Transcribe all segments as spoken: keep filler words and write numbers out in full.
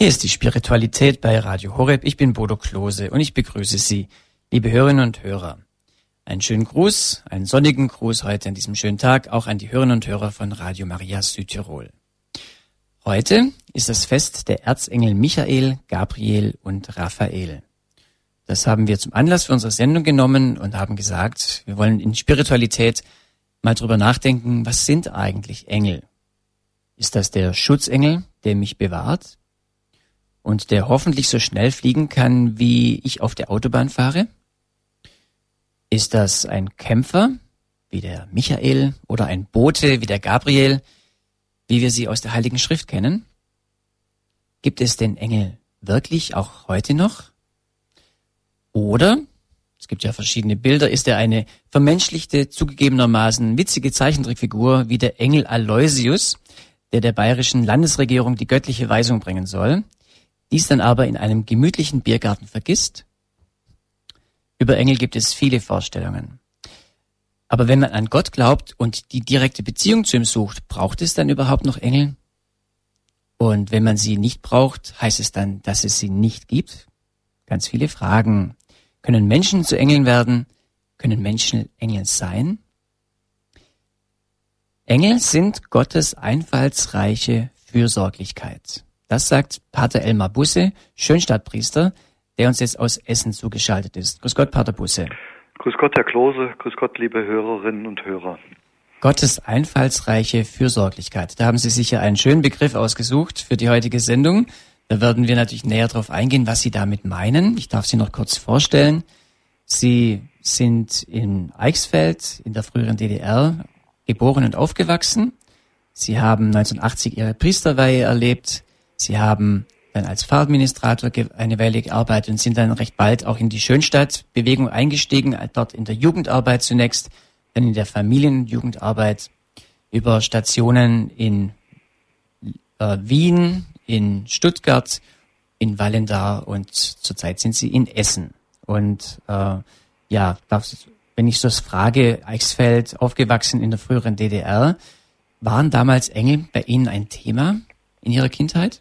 Hier ist die Spiritualität bei Radio Horeb. Ich bin Bodo Klose und ich begrüße Sie, liebe Hörerinnen und Hörer. Einen schönen Gruß, einen sonnigen Gruß heute an diesem schönen Tag, auch an die Hörerinnen und Hörer von Radio Maria Südtirol. Heute ist das Fest der Erzengel Michael, Gabriel und Raphael. Das haben wir zum Anlass für unsere Sendung genommen und haben gesagt, wir wollen in Spiritualität mal drüber nachdenken, was sind eigentlich Engel? Ist das der Schutzengel, der mich bewahrt und der hoffentlich so schnell fliegen kann, wie ich auf der Autobahn fahre? Ist das ein Kämpfer, wie der Michael, oder ein Bote, wie der Gabriel, wie wir sie aus der Heiligen Schrift kennen? Gibt es den Engel wirklich auch heute noch? Oder, es gibt ja verschiedene Bilder, ist er eine vermenschlichte, zugegebenermaßen witzige Zeichentrickfigur wie der Engel Aloysius, der der bayerischen Landesregierung die göttliche Weisung bringen soll, dies dann aber in einem gemütlichen Biergarten vergisst? Über Engel gibt es viele Vorstellungen. Aber wenn man an Gott glaubt und die direkte Beziehung zu ihm sucht, braucht es dann überhaupt noch Engel? Und wenn man sie nicht braucht, heißt es dann, dass es sie nicht gibt? Ganz viele Fragen. Können Menschen zu Engeln werden? Können Menschen Engel sein? Engel sind Gottes einfallsreiche Fürsorglichkeit. Das sagt Pater Elmar Busse, Schönstadtpriester, der uns jetzt aus Essen zugeschaltet ist. Grüß Gott, Pater Busse. Grüß Gott, Herr Klose. Grüß Gott, liebe Hörerinnen und Hörer. Gottes einfallsreiche Fürsorglichkeit. Da haben Sie sicher einen schönen Begriff ausgesucht für die heutige Sendung. Da werden wir natürlich näher darauf eingehen, was Sie damit meinen. Ich darf Sie noch kurz vorstellen. Sie sind in Eichsfeld in der früheren D D R geboren und aufgewachsen. Sie haben neunzehnhundertachtzig Ihre Priesterweihe erlebt. Sie haben dann als Pfarradministrator eine Weile gearbeitet und sind dann recht bald auch in die Schönstadtbewegung eingestiegen, dort in der Jugendarbeit zunächst, dann in der Familienjugendarbeit, über Stationen in äh, Wien, in Stuttgart, in Wallendar und zurzeit sind Sie in Essen. Und äh, ja, das, wenn ich so frage, Eichsfeld, aufgewachsen in der früheren D D R, waren damals Engel bei Ihnen ein Thema in Ihrer Kindheit?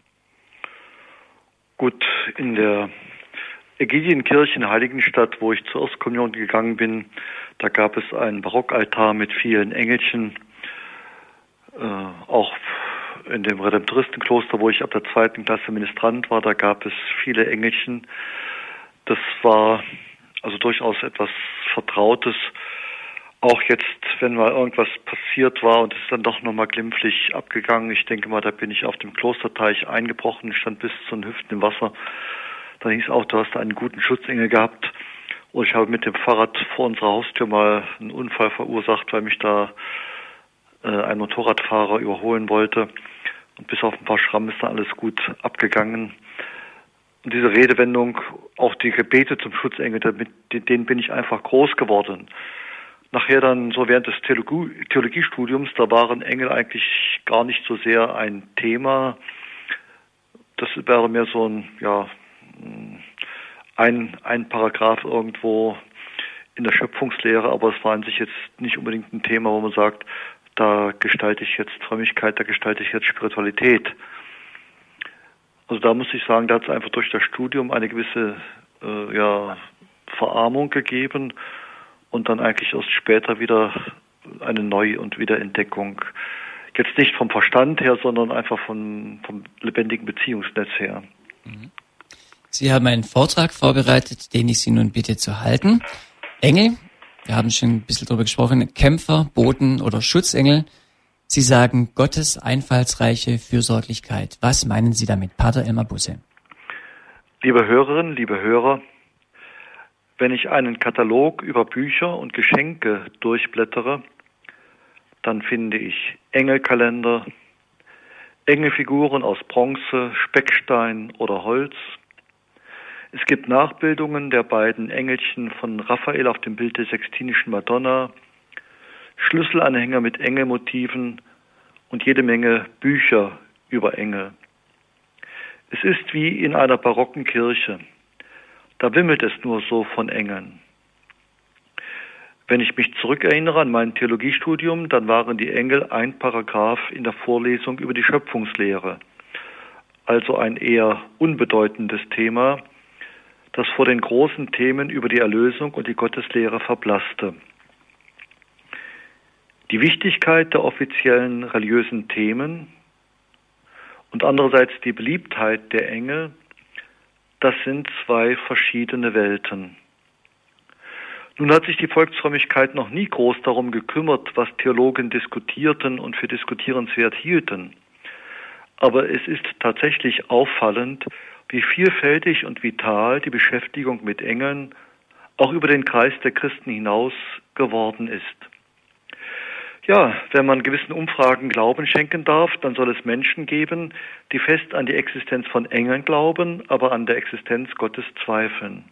Gut, in der Ägidienkirche in Heiligenstadt, wo ich zur Erstkommunion gegangen bin, da gab es einen Barockaltar mit vielen Engelchen. Äh, auch in dem Redemptoristenkloster, wo ich ab der zweiten Klasse Ministrant war, da gab es viele Engelchen. Das war also durchaus etwas Vertrautes. Auch jetzt, wenn mal irgendwas passiert war und es ist dann doch nochmal glimpflich abgegangen, ich denke mal, da bin ich auf dem Klosterteich eingebrochen, stand bis zu den Hüften im Wasser. Da hieß auch, du hast einen guten Schutzengel gehabt. Und ich habe mit dem Fahrrad vor unserer Haustür mal einen Unfall verursacht, weil mich da äh, ein Motorradfahrer überholen wollte. Und bis auf ein paar Schrammen ist dann alles gut abgegangen. Und diese Redewendung, auch die Gebete zum Schutzengel, damit, denen bin ich einfach groß geworden. Nachher dann so während des Theologie, Theologiestudiums, da waren Engel eigentlich gar nicht so sehr ein Thema. Das wäre mehr so ein, ja, ein, ein Paragraph irgendwo in der Schöpfungslehre, aber es war an sich jetzt nicht unbedingt ein Thema, wo man sagt, da gestalte ich jetzt Frömmigkeit, da gestalte ich jetzt Spiritualität. Also da muss ich sagen, da hat es einfach durch das Studium eine gewisse äh, ja, Verarmung gegeben. Und dann eigentlich erst später wieder eine Neu- und Wiederentdeckung. Jetzt nicht vom Verstand her, sondern einfach vom, vom lebendigen Beziehungsnetz her. Sie haben einen Vortrag vorbereitet, den ich Sie nun bitte zu halten. Engel, wir haben schon ein bisschen darüber gesprochen, Kämpfer, Boten oder Schutzengel. Sie sagen Gottes einfallsreiche Fürsorglichkeit. Was meinen Sie damit, Pater Elmar Busse? Liebe Hörerinnen, liebe Hörer, wenn ich einen Katalog über Bücher und Geschenke durchblättere, dann finde ich Engelkalender, Engelfiguren aus Bronze, Speckstein oder Holz. Es gibt Nachbildungen der beiden Engelchen von Raphael auf dem Bild der Sextinischen Madonna, Schlüsselanhänger mit Engelmotiven und jede Menge Bücher über Engel. Es ist wie in einer barocken Kirche. Da wimmelt es nur so von Engeln. Wenn ich mich zurückerinnere an mein Theologiestudium, dann waren die Engel ein Paragraph in der Vorlesung über die Schöpfungslehre. also ein eher unbedeutendes Thema, das vor den großen Themen über die Erlösung und die Gotteslehre verblasste. Die Wichtigkeit der offiziellen religiösen Themen und andererseits die Beliebtheit der Engel, das sind zwei verschiedene Welten. Nun hat sich die Volksfrömmigkeit noch nie groß darum gekümmert, was Theologen diskutierten und für diskutierenswert hielten. Aber es ist tatsächlich auffallend, wie vielfältig und vital die Beschäftigung mit Engeln auch über den Kreis der Christen hinaus geworden ist. Ja, wenn man gewissen Umfragen Glauben schenken darf, dann soll es Menschen geben, die fest an die Existenz von Engeln glauben, aber an der Existenz Gottes zweifeln.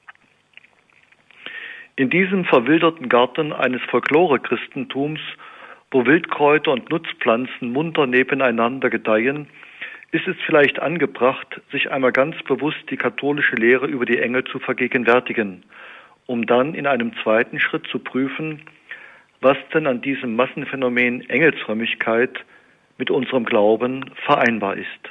In diesem verwilderten Garten eines Folklore-Christentums, wo Wildkräuter und Nutzpflanzen munter nebeneinander gedeihen, ist es vielleicht angebracht, sich einmal ganz bewusst die katholische Lehre über die Engel zu vergegenwärtigen, um dann in einem zweiten Schritt zu prüfen, was denn an diesem Massenphänomen Engelsfrömmigkeit mit unserem Glauben vereinbar ist.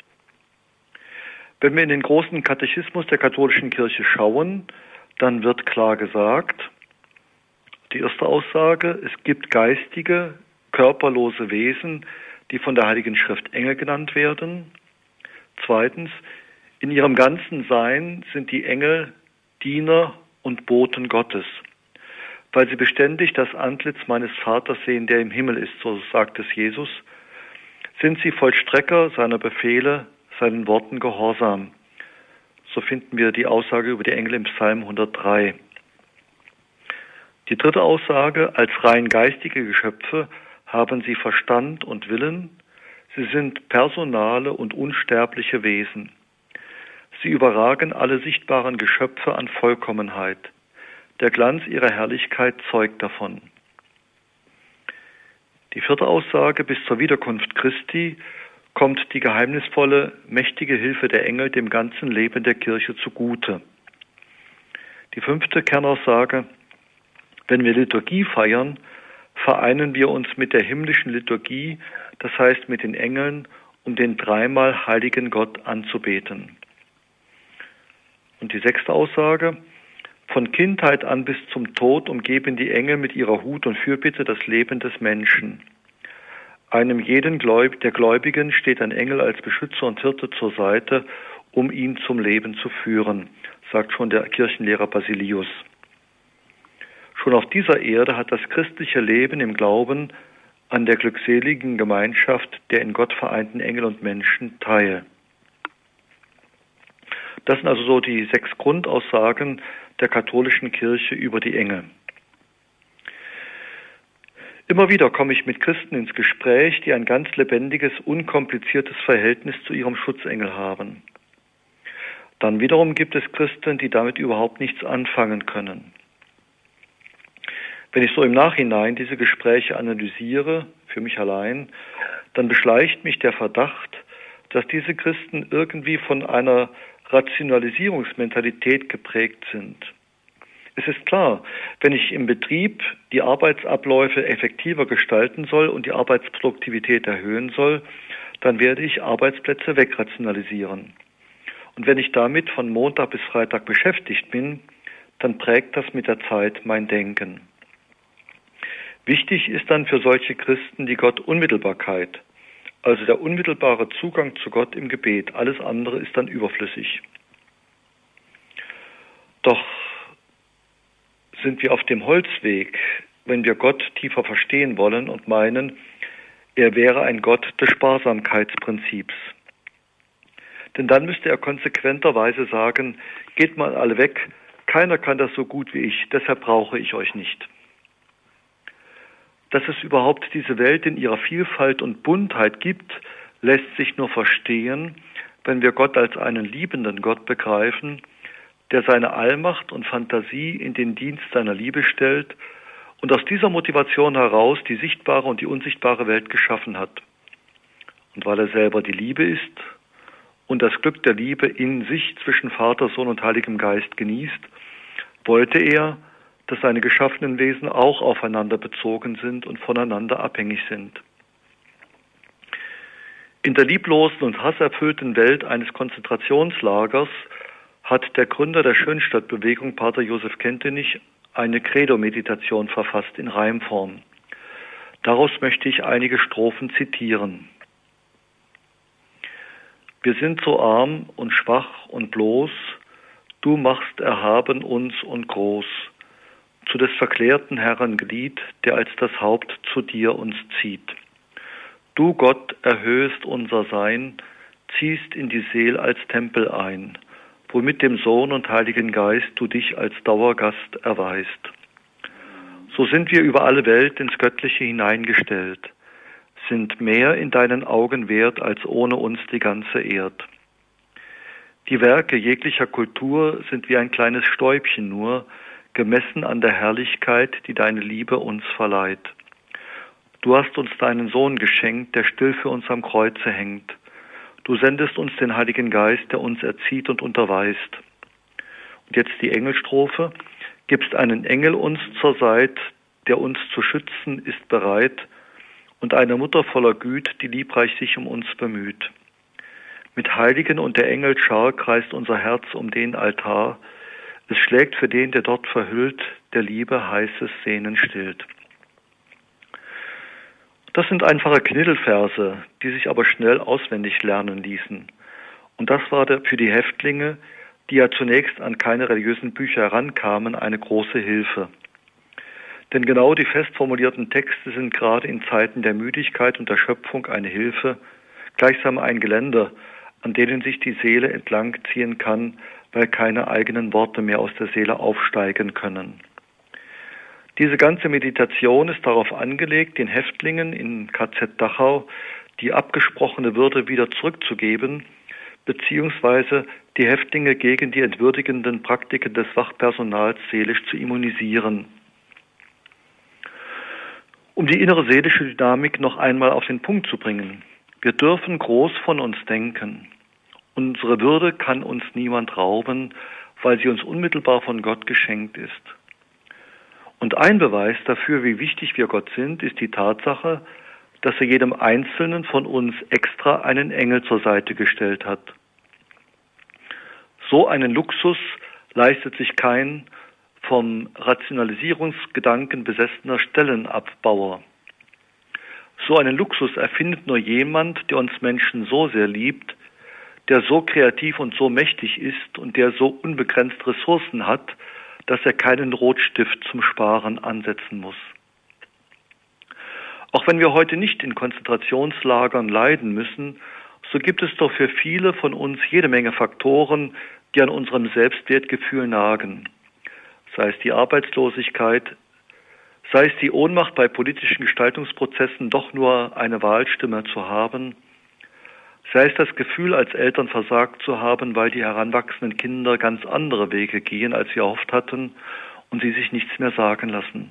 Wenn wir in den großen Katechismus der katholischen Kirche schauen, dann wird klar gesagt, die erste Aussage, es gibt geistige, körperlose Wesen, die von der Heiligen Schrift Engel genannt werden. Zweitens, in ihrem ganzen Sein sind die Engel Diener und Boten Gottes, weil sie beständig das Antlitz meines Vaters sehen, der im Himmel ist, so sagt es Jesus, sind sie Vollstrecker seiner Befehle, seinen Worten gehorsam. So finden wir die Aussage über die Engel im Psalm hundertdrei. Die dritte Aussage, als rein geistige Geschöpfe haben sie Verstand und Willen, sie sind personale und unsterbliche Wesen. Sie überragen alle sichtbaren Geschöpfe an Vollkommenheit. Der Glanz ihrer Herrlichkeit zeugt davon. Die vierte Aussage, bis zur Wiederkunft Christi kommt die geheimnisvolle, mächtige Hilfe der Engel dem ganzen Leben der Kirche zugute. Die fünfte Kernaussage, wenn wir Liturgie feiern, vereinen wir uns mit der himmlischen Liturgie, das heißt mit den Engeln, um den dreimal heiligen Gott anzubeten. Und die sechste Aussage, von Kindheit an bis zum Tod umgeben die Engel mit ihrer Hut und Fürbitte das Leben des Menschen. Einem jeden Gläub- der Gläubigen steht ein Engel als Beschützer und Hirte zur Seite, um ihn zum Leben zu führen, sagt schon der Kirchenlehrer Basilius. Schon auf dieser Erde hat das christliche Leben im Glauben an der glückseligen Gemeinschaft der in Gott vereinten Engel und Menschen teil. Das sind also so die sechs Grundaussagen der katholischen Kirche über die Engel. Immer wieder komme ich mit Christen ins Gespräch, die ein ganz lebendiges, unkompliziertes Verhältnis zu ihrem Schutzengel haben. Dann wiederum gibt es Christen, die damit überhaupt nichts anfangen können. Wenn ich so im Nachhinein diese Gespräche analysiere, für mich allein, dann beschleicht mich der Verdacht, dass diese Christen irgendwie von einer Rationalisierungsmentalität geprägt sind. Es ist klar, wenn ich im Betrieb die Arbeitsabläufe effektiver gestalten soll und die Arbeitsproduktivität erhöhen soll, dann werde ich Arbeitsplätze wegrationalisieren. Und wenn ich damit von Montag bis Freitag beschäftigt bin, dann prägt das mit der Zeit mein Denken. Wichtig ist dann für solche Christen die Gottunmittelbarkeit, also der unmittelbare Zugang zu Gott im Gebet. Alles andere ist dann überflüssig. Doch sind wir auf dem Holzweg, wenn wir Gott tiefer verstehen wollen und meinen, er wäre ein Gott des Sparsamkeitsprinzips. Denn dann müsste er konsequenterweise sagen, geht mal alle weg, keiner kann das so gut wie ich, deshalb brauche ich euch nicht. Dass es überhaupt diese Welt in ihrer Vielfalt und Buntheit gibt, lässt sich nur verstehen, wenn wir Gott als einen liebenden Gott begreifen, der seine Allmacht und Fantasie in den Dienst seiner Liebe stellt und aus dieser Motivation heraus die sichtbare und die unsichtbare Welt geschaffen hat. Und weil er selber die Liebe ist und das Glück der Liebe in sich zwischen Vater, Sohn und Heiligem Geist genießt, wollte er, dass seine geschaffenen Wesen auch aufeinander bezogen sind und voneinander abhängig sind. In der lieblosen und hasserfüllten Welt eines Konzentrationslagers hat der Gründer der Schönstadtbewegung, Pater Josef Kentenich, eine Credo-Meditation verfasst in Reimform. Daraus möchte ich einige Strophen zitieren. Wir sind so arm und schwach und bloß, du machst erhaben uns und groß, zu des verklärten Herren Glied, der als das Haupt zu dir uns zieht. Du, Gott, erhöhest unser Sein, ziehst in die Seel als Tempel ein, wo mit dem Sohn und Heiligen Geist du dich als Dauergast erweist. So sind wir über alle Welt ins Göttliche hineingestellt, sind mehr in deinen Augen wert als ohne uns die ganze Erd. Die Werke jeglicher Kultur sind wie ein kleines Stäubchen nur, gemessen an der Herrlichkeit, die deine Liebe uns verleiht. Du hast uns deinen Sohn geschenkt, der still für uns am Kreuze hängt. Du sendest uns den Heiligen Geist, der uns erzieht und unterweist. Und jetzt die Engelstrophe. Gibst einen Engel uns zur Seit, der uns zu schützen ist bereit, und eine Mutter voller Güt, die liebreich sich um uns bemüht. Mit Heiligen und der Engel Schar kreist unser Herz um den Altar. Es schlägt für den, der dort verhüllt, der Liebe heißes Sehnen stillt. Das sind einfache Knittelverse, die sich aber schnell auswendig lernen ließen. Und das war für die Häftlinge, die ja zunächst an keine religiösen Bücher herankamen, eine große Hilfe. Denn genau die fest formulierten Texte sind gerade in Zeiten der Müdigkeit und Erschöpfung eine Hilfe, gleichsam ein Geländer, an denen sich die Seele entlang ziehen kann, weil keine eigenen Worte mehr aus der Seele aufsteigen können. Diese ganze Meditation ist darauf angelegt, den Häftlingen in K Z Dachau die abgesprochene Würde wieder zurückzugeben, beziehungsweise die Häftlinge gegen die entwürdigenden Praktiken des Wachpersonals seelisch zu immunisieren. Um die innere seelische Dynamik noch einmal auf den Punkt zu bringen. Wir dürfen groß von uns denken. Unsere Würde kann uns niemand rauben, weil sie uns unmittelbar von Gott geschenkt ist. Und ein Beweis dafür, wie wichtig wir Gott sind, ist die Tatsache, dass er jedem Einzelnen von uns extra einen Engel zur Seite gestellt hat. So einen Luxus leistet sich kein vom Rationalisierungsgedanken besessener Stellenabbauer. So einen Luxus erfindet nur jemand, der uns Menschen so sehr liebt, der so kreativ und so mächtig ist und der so unbegrenzt Ressourcen hat, dass er keinen Rotstift zum Sparen ansetzen muss. Auch wenn wir heute nicht in Konzentrationslagern leiden müssen, so gibt es doch für viele von uns jede Menge Faktoren, die an unserem Selbstwertgefühl nagen. Sei es die Arbeitslosigkeit, sei es die Ohnmacht bei politischen Gestaltungsprozessen, doch nur eine Wahlstimme zu haben, sei es das Gefühl, als Eltern versagt zu haben, weil die heranwachsenden Kinder ganz andere Wege gehen, als sie erhofft hatten und sie sich nichts mehr sagen lassen.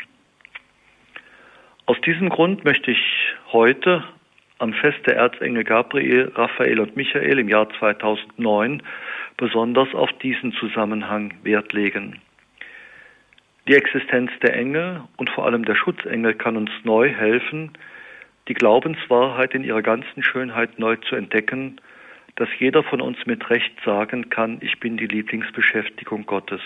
Aus diesem Grund möchte ich heute am Fest der Erzengel Gabriel, Raphael und Michael im Jahr zweitausendneun besonders auf diesen Zusammenhang Wert legen. Die Existenz der Engel und vor allem der Schutzengel kann uns neu helfen, die Glaubenswahrheit in ihrer ganzen Schönheit neu zu entdecken, dass jeder von uns mit Recht sagen kann, ich bin die Lieblingsbeschäftigung Gottes.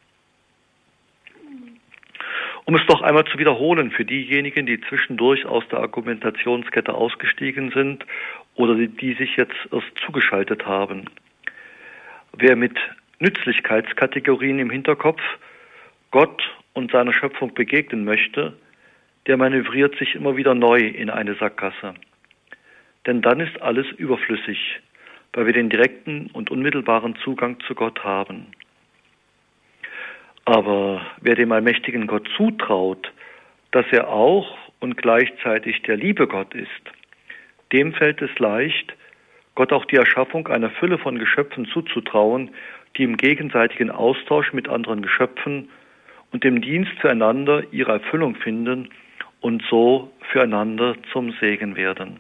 Um es doch einmal zu wiederholen für diejenigen, die zwischendurch aus der Argumentationskette ausgestiegen sind oder die, die sich jetzt erst zugeschaltet haben. Wer mit Nützlichkeitskategorien im Hinterkopf Gott und seiner Schöpfung begegnen möchte, der manövriert sich immer wieder neu in eine Sackgasse. Denn dann ist alles überflüssig, weil wir den direkten und unmittelbaren Zugang zu Gott haben. Aber wer dem allmächtigen Gott zutraut, dass er auch und gleichzeitig der liebe Gott ist, dem fällt es leicht, Gott auch die Erschaffung einer Fülle von Geschöpfen zuzutrauen, die im gegenseitigen Austausch mit anderen Geschöpfen und dem Dienst füreinander ihre Erfüllung finden und so füreinander zum Segen werden.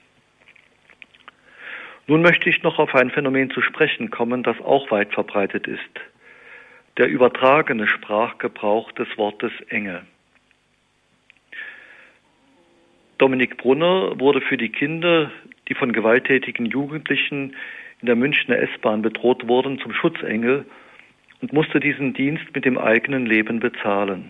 Nun möchte ich noch auf ein Phänomen zu sprechen kommen, das auch weit verbreitet ist. Der übertragene Sprachgebrauch des Wortes Engel. Dominik Brunner wurde für die Kinder, die von gewalttätigen Jugendlichen in der Münchner S-Bahn bedroht wurden, zum Schutzengel und musste diesen Dienst mit dem eigenen Leben bezahlen.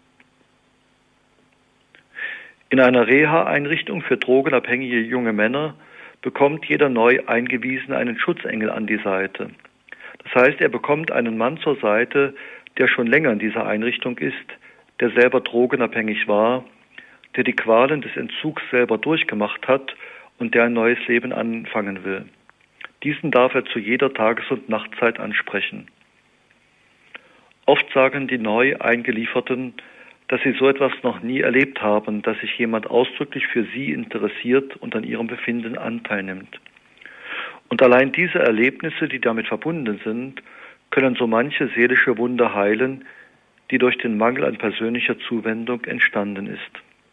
In einer Reha-Einrichtung für drogenabhängige junge Männer bekommt jeder neu Eingewiesene einen Schutzengel an die Seite. Das heißt, er bekommt einen Mann zur Seite, der schon länger in dieser Einrichtung ist, der selber drogenabhängig war, der die Qualen des Entzugs selber durchgemacht hat und der ein neues Leben anfangen will. Diesen darf er zu jeder Tages- und Nachtzeit ansprechen. Oft sagen die neu Eingelieferten, dass sie so etwas noch nie erlebt haben, dass sich jemand ausdrücklich für sie interessiert und an ihrem Befinden Anteil nimmt. Und allein diese Erlebnisse, die damit verbunden sind, können so manche seelische Wunde heilen, die durch den Mangel an persönlicher Zuwendung entstanden ist.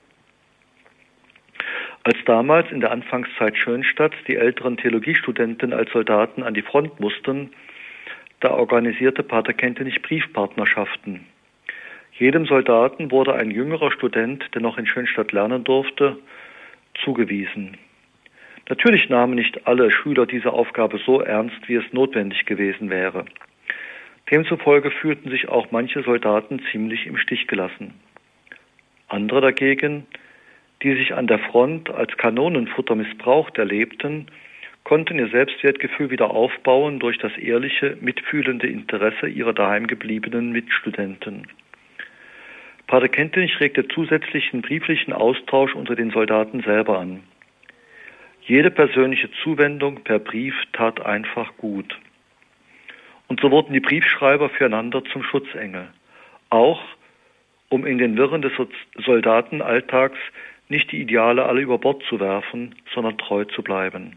Als damals in der Anfangszeit Schönstadts die älteren Theologiestudenten als Soldaten an die Front mussten, da organisierte Pater Kentenich Briefpartnerschaften. Jedem Soldaten wurde ein jüngerer Student, der noch in Schönstadt lernen durfte, zugewiesen. Natürlich nahmen nicht alle Schüler diese Aufgabe so ernst, wie es notwendig gewesen wäre. Demzufolge fühlten sich auch manche Soldaten ziemlich im Stich gelassen. Andere dagegen, die sich an der Front als Kanonenfutter missbraucht erlebten, konnten ihr Selbstwertgefühl wieder aufbauen durch das ehrliche, mitfühlende Interesse ihrer daheim gebliebenen Mitstudenten. Pater Kentenich regte zusätzlichen brieflichen Austausch unter den Soldaten selber an. Jede persönliche Zuwendung per Brief tat einfach gut. Und so wurden die Briefschreiber füreinander zum Schutzengel. Auch, um in den Wirren des Soldatenalltags nicht die Ideale alle über Bord zu werfen, sondern treu zu bleiben.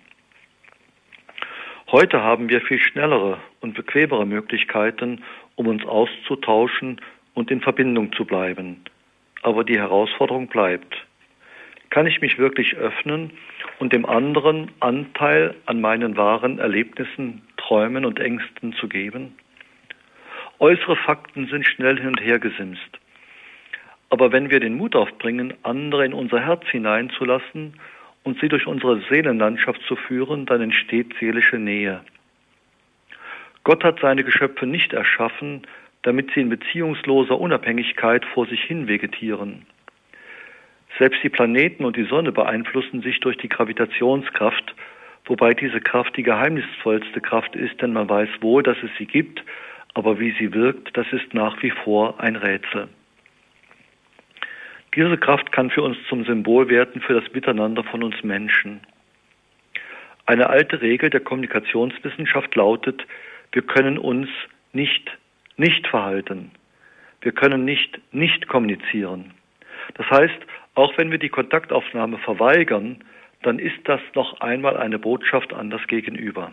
Heute haben wir viel schnellere und bequemere Möglichkeiten, um uns auszutauschen und in Verbindung zu bleiben. Aber die Herausforderung bleibt. Kann ich mich wirklich öffnen und dem anderen Anteil an meinen wahren Erlebnissen, Träumen und Ängsten zu geben? Äußere Fakten sind schnell hin und her gesimst. Aber wenn wir den Mut aufbringen, andere in unser Herz hineinzulassen und sie durch unsere Seelenlandschaft zu führen, dann entsteht seelische Nähe. Gott hat seine Geschöpfe nicht erschaffen, damit sie in beziehungsloser Unabhängigkeit vor sich hin vegetieren. Selbst die Planeten und die Sonne beeinflussen sich durch die Gravitationskraft, wobei diese Kraft die geheimnisvollste Kraft ist, denn man weiß wohl, dass es sie gibt, aber wie sie wirkt, das ist nach wie vor ein Rätsel. Diese Kraft kann für uns zum Symbol werden für das Miteinander von uns Menschen. Eine alte Regel der Kommunikationswissenschaft lautet, wir können uns nicht nicht verhalten. Wir können nicht nicht kommunizieren. Das heißt, auch wenn wir die Kontaktaufnahme verweigern, dann ist das noch einmal eine Botschaft an das Gegenüber.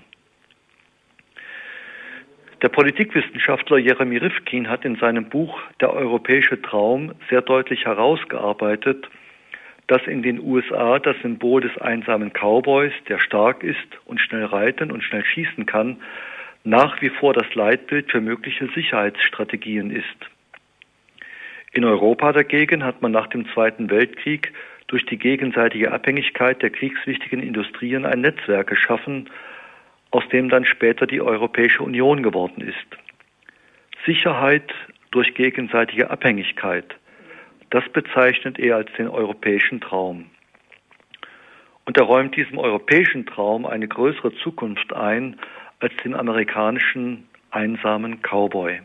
Der Politikwissenschaftler Jeremy Rifkin hat in seinem Buch Der europäische Traum sehr deutlich herausgearbeitet, dass in den U S A das Symbol des einsamen Cowboys, der stark ist und schnell reiten und schnell schießen kann, nach wie vor das Leitbild für mögliche Sicherheitsstrategien ist. In Europa dagegen hat man nach dem Zweiten Weltkrieg durch die gegenseitige Abhängigkeit der kriegswichtigen Industrien ein Netzwerk geschaffen, aus dem dann später die Europäische Union geworden ist. Sicherheit durch gegenseitige Abhängigkeit, das bezeichnet er als den europäischen Traum. Und er räumt diesem europäischen Traum eine größere Zukunft ein als dem amerikanischen einsamen Cowboy.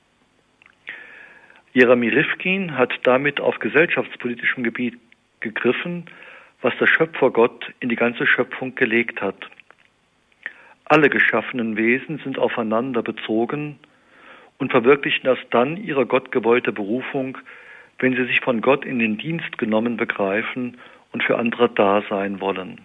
Jeremy Rifkin hat damit auf gesellschaftspolitischem Gebiet gegriffen, was der Schöpfergott in die ganze Schöpfung gelegt hat. Alle geschaffenen Wesen sind aufeinander bezogen und verwirklichen erst dann ihre gottgewollte Berufung, wenn sie sich von Gott in den Dienst genommen begreifen und für andere da sein wollen.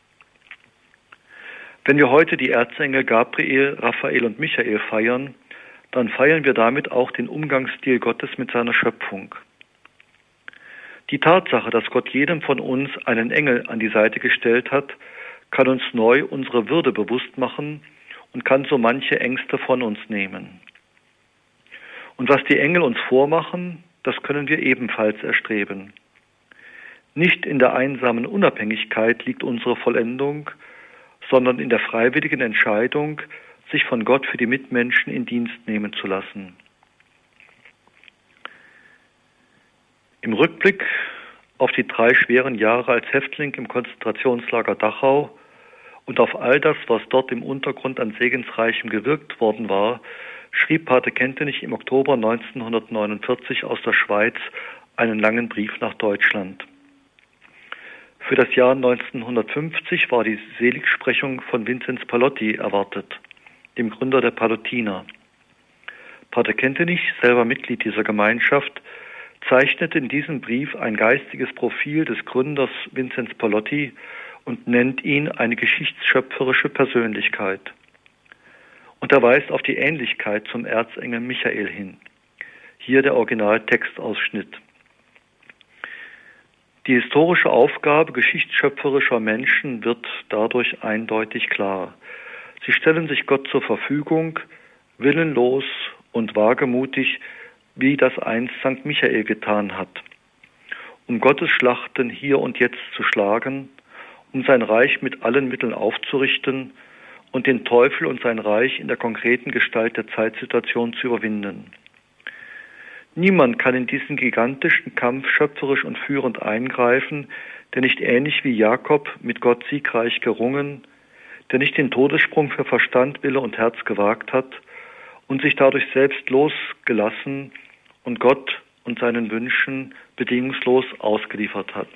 Wenn wir heute die Erzengel Gabriel, Raphael und Michael feiern, dann feiern wir damit auch den Umgangsstil Gottes mit seiner Schöpfung. Die Tatsache, dass Gott jedem von uns einen Engel an die Seite gestellt hat, kann uns neu unsere Würde bewusst machen und kann so manche Ängste von uns nehmen. Und was die Engel uns vormachen, das können wir ebenfalls erstreben. Nicht in der einsamen Unabhängigkeit liegt unsere Vollendung, sondern in der freiwilligen Entscheidung, sich von Gott für die Mitmenschen in Dienst nehmen zu lassen. Im Rückblick auf die drei schweren Jahre als Häftling im Konzentrationslager Dachau und auf all das, was dort im Untergrund an Segensreichem gewirkt worden war, schrieb Pater Kentenich im Oktober neunzehnhundertneunundvierzig aus der Schweiz einen langen Brief nach Deutschland. Für das Jahr neunzehnhundertfünfzig war die Seligsprechung von Vinzenz Pallotti erwartet, dem Gründer der Pallottiner. Pater Kentenich, selber Mitglied dieser Gemeinschaft, zeichnete in diesem Brief ein geistiges Profil des Gründers Vinzenz Pallotti und nennt ihn eine geschichtsschöpferische Persönlichkeit. Und er weist auf die Ähnlichkeit zum Erzengel Michael hin. Hier der Originaltextausschnitt. Die historische Aufgabe geschichtsschöpferischer Menschen wird dadurch eindeutig klar. Sie stellen sich Gott zur Verfügung, willenlos und wagemutig, wie das einst Sankt Michael getan hat, um Gottes Schlachten hier und jetzt zu schlagen, um sein Reich mit allen Mitteln aufzurichten und den Teufel und sein Reich in der konkreten Gestalt der Zeitsituation zu überwinden. Niemand kann in diesen gigantischen Kampf schöpferisch und führend eingreifen, der nicht ähnlich wie Jakob mit Gott siegreich gerungen, der nicht den Todessprung für Verstand, Wille und Herz gewagt hat und sich dadurch selbst losgelassen und Gott und seinen Wünschen bedingungslos ausgeliefert hat.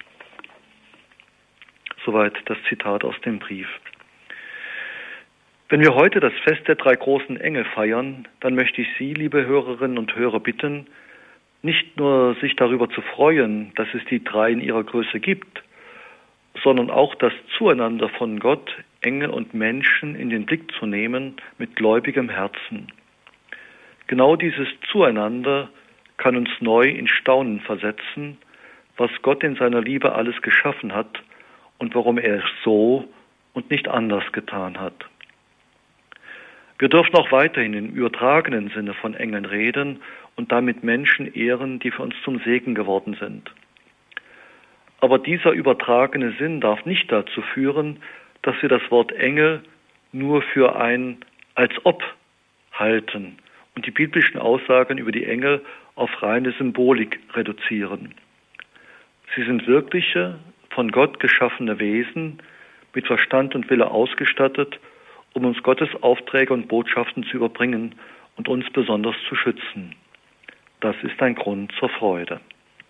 Soweit das Zitat aus dem Brief. Wenn wir heute das Fest der drei großen Engel feiern, dann möchte ich Sie, liebe Hörerinnen und Hörer, bitten, nicht nur sich darüber zu freuen, dass es die drei in ihrer Größe gibt, sondern auch das Zueinander von Gott, Engel und Menschen in den Blick zu nehmen mit gläubigem Herzen. Genau dieses Zueinander kann uns neu in Staunen versetzen, was Gott in seiner Liebe alles geschaffen hat und warum er es so und nicht anders getan hat. Wir dürfen auch weiterhin im übertragenen Sinne von Engeln reden und damit Menschen ehren, die für uns zum Segen geworden sind. Aber dieser übertragene Sinn darf nicht dazu führen, dass wir das Wort Engel nur für ein als ob halten und die biblischen Aussagen über die Engel auf reine Symbolik reduzieren. Sie sind wirkliche, von Gott geschaffene Wesen, mit Verstand und Wille ausgestattet, um uns Gottes Aufträge und Botschaften zu überbringen und uns besonders zu schützen. Das ist ein Grund zur Freude.